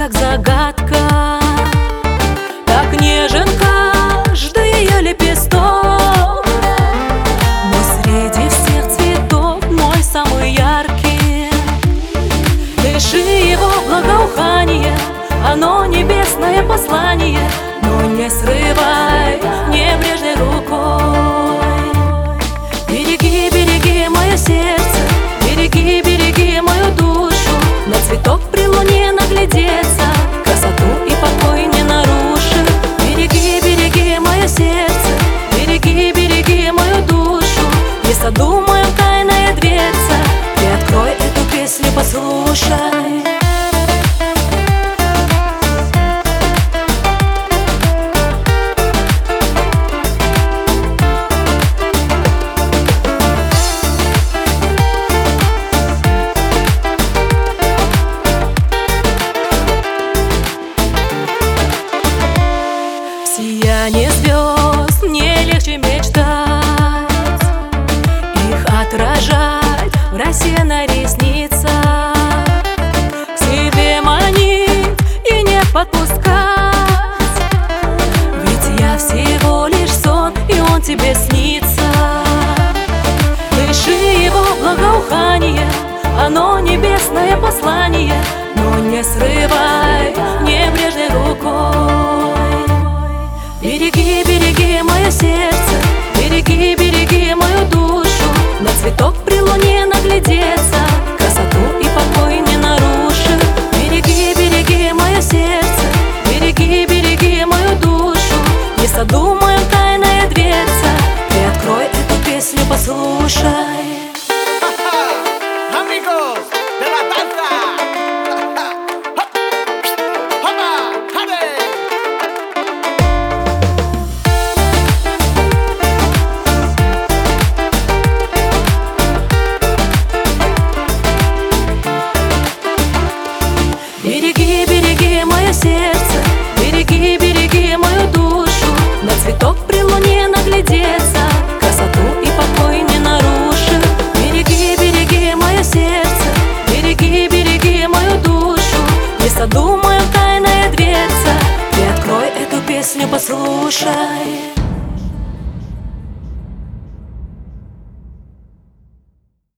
как загадка, так нежен каждый ее лепесток. Но среди всех цветов мой самый яркий. Дыши его благоухание, оно небесное послание, но не срывай небрежной рукой. Береги, береги мое сердце, береги, береги мою душу. На цветок при луне наглядеться, красоту и покой не нарушит. Береги, береги мое сердце, береги, береги мою душу. И в саду моем тайная дверца, приоткрой эту песню, послушай. Сияние звезд мне легче мечтать, их отражать в росе на ресницах, к себе манить и не подпускать. Ведь я всего лишь сон, и он тебе снится. Дыши его благоухание, оно небесное послание, но не срывай небрежной рукой. Береги, береги мое сердце, береги, береги мою душу. На цветок при луне наглядеться, красоту и покой не нарушит. Береги, береги мое сердце, береги, береги мою душу. И в саду моем тайная дверца, приоткрой эту песню, послушай. Береги, береги мое сердце, береги, береги мою душу. На цветок при луне наглядеться, красоту и покой не нарушит. Береги, береги мое сердце, береги, береги мою душу. И в саду моем тайная дверца, приоткрой эту песню, послушай.